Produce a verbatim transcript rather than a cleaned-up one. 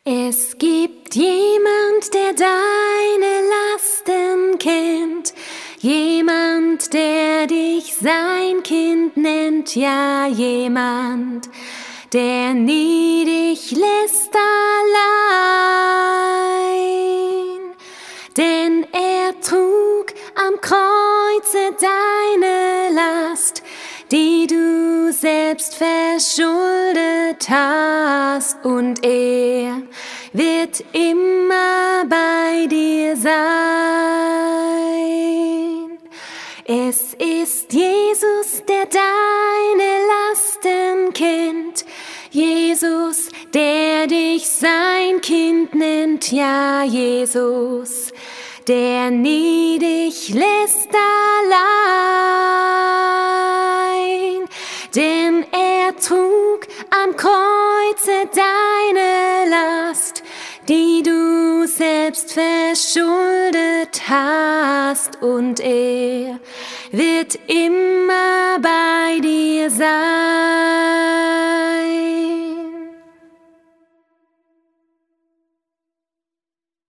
Es gibt jemand, der deine Lasten kennt, jemand, der dich sein Kind nennt, ja jemand, der nie dich lässt allein. Denn er trug am Kreuze deine Last, die du selbst verschuldet hast, und er wird immer bei dir sein. Es ist Jesus, der deine Lasten kennt, Jesus, der dich sein Kind nennt, ja Jesus, der nie dich lässt allein. Denn er trug am Kreuze deine Last, die du selbst verschuldet hast, und er wird immer bei dir sein.